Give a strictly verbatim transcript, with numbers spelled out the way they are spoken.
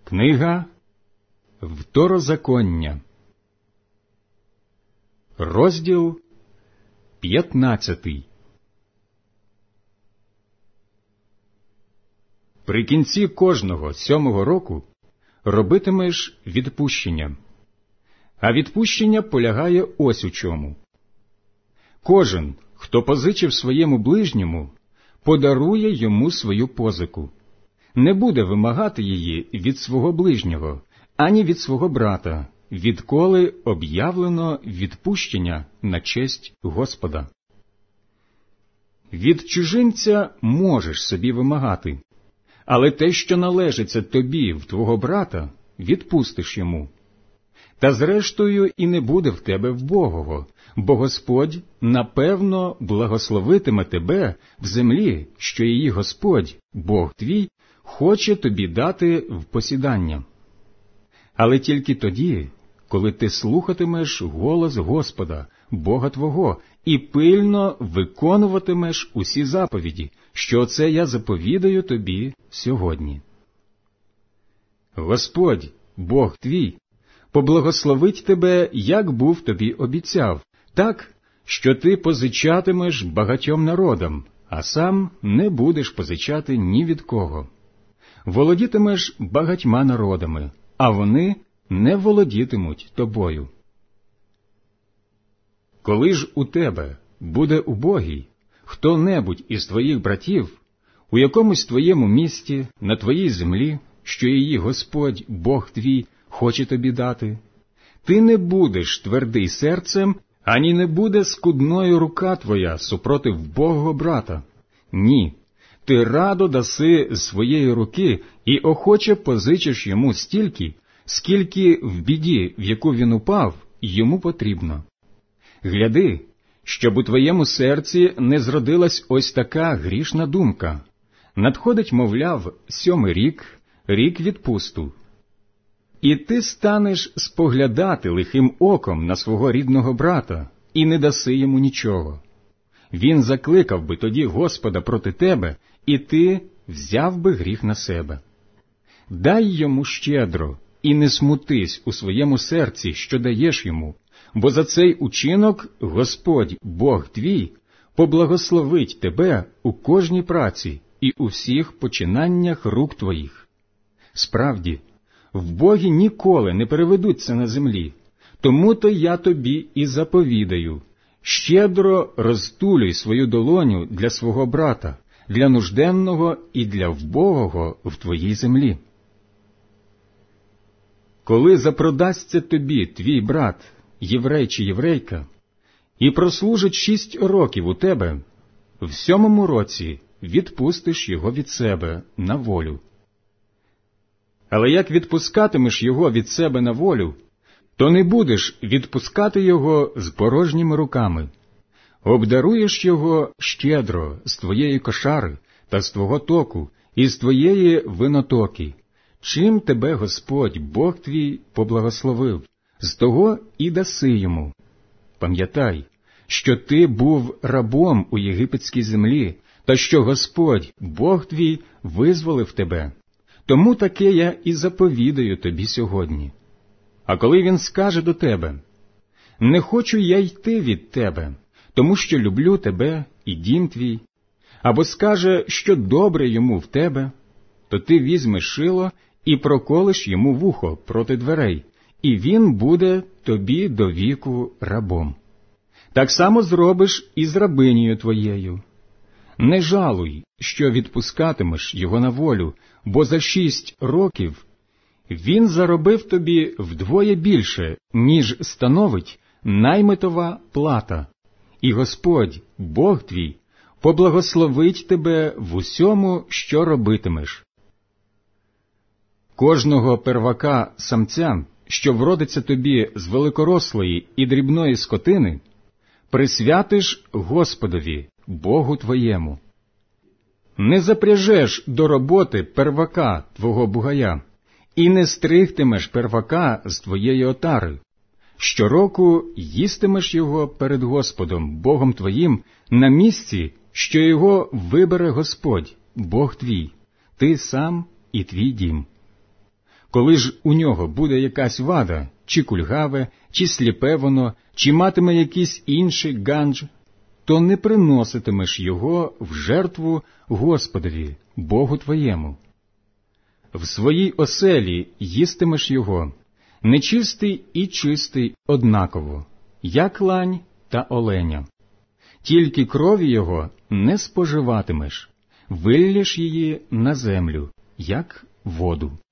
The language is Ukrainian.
Книга Второзаконня, розділ п'ятнадцятий. При кінці кожного сьомого року робитимеш відпущення. А відпущення полягає ось у чому. Кожен, хто позичив своєму ближньому, подарує йому свою позику. Не буде вимагати її від свого ближнього, ані від свого брата, відколи об'явлено відпущення на честь Господа. Від чужинця можеш собі вимагати, але те, що належиться тобі в твого брата, відпустиш йому. Та зрештою і не буде в тебе вбогого, бо Господь, напевно, благословитиме тебе в землі, що її Господь, Бог твій, хоче тобі дати в посідання. Але тільки тоді, коли ти слухатимеш голос Господа, Бога твого, і пильно виконуватимеш усі заповіді, що оце я заповідаю тобі сьогодні. Господь, Бог твій, поблагословить тебе, як був тобі обіцяв, так, що ти позичатимеш багатьом народам, а сам не будеш позичати ні від кого. Володітимеш багатьма народами, а вони не володітимуть тобою. Коли ж у тебе буде убогий хто-небудь із твоїх братів, у якомусь твоєму місті, на твоїй землі, що її Господь, Бог твій, хоче тобі дати, ти не будеш твердий серцем, ані не буде скудною рука твоя супроти вбогого брата. Ні, ти радо даси з своєї руки і охоче позичиш йому стільки, скільки в біді, в яку він упав, йому потрібно. Гляди, щоб у твоєму серці не зродилась ось така грішна думка. Надходить, мовляв, сьомий рік, рік відпусту. І ти станеш споглядати лихим оком на свого рідного брата і не даси йому нічого. Він закликав би тоді Господа проти тебе, і ти взяв би гріх на себе. Дай йому щедро, і не смутись у своєму серці, що даєш йому, бо за цей учинок Господь, Бог твій, поблагословить тебе у кожній праці і у всіх починаннях рук твоїх. Справді, вбогі ніколи не переведуться на землі, тому-то я тобі і заповідаю, щедро розтулюй свою долоню для свого брата, для нужденного і для вбогого в твоїй землі. Коли запродасться тобі твій брат, єврей чи єврейка, і прослужить шість років у тебе, в сьомому році відпустиш його від себе на волю. Але як відпускатимеш його від себе на волю, то не будеш відпускати його з порожніми руками. Обдаруєш його щедро з твоєї кошари та з твого току і з твоєї винотоки, чим тебе Господь, Бог твій, поблагословив, з того і даси йому. Пам'ятай, що ти був рабом у єгипетській землі, та що Господь, Бог твій, визволив тебе. Тому таке я і заповідаю тобі сьогодні. А коли він скаже до тебе: «Не хочу я йти від тебе, тому що люблю тебе і дім твій», або скаже, що добре йому в тебе, то ти візьмеш шило і проколиш йому вухо проти дверей, і він буде тобі до віку рабом. Так само зробиш і з рабинею твоєю. Не жалуй, що відпускатимеш його на волю, бо за шість років він заробив тобі вдвоє більше, ніж становить наймитова плата, і Господь, Бог твій, поблагословить тебе в усьому, що робитимеш. Кожного первака самця, що вродиться тобі з великорослої і дрібної скотини, присвятиш Господові, Богу твоєму. Не запряжеш до роботи первака твого бугая, і не стригтимеш первака з твоєї отари. Щороку їстимеш його перед Господом, Богом твоїм, на місці, що його вибере Господь, Бог твій, ти сам і твій дім. Коли ж у нього буде якась вада, чи кульгаве, чи сліпе воно, чи матиме якийсь інший ганж, то не приноситимеш його в жертву Господові, Богу твоєму. В своїй оселі їстимеш його, нечистий і чистий однаково, як лань та оленя. Тільки крові його не споживатимеш, виллєш її на землю, як воду.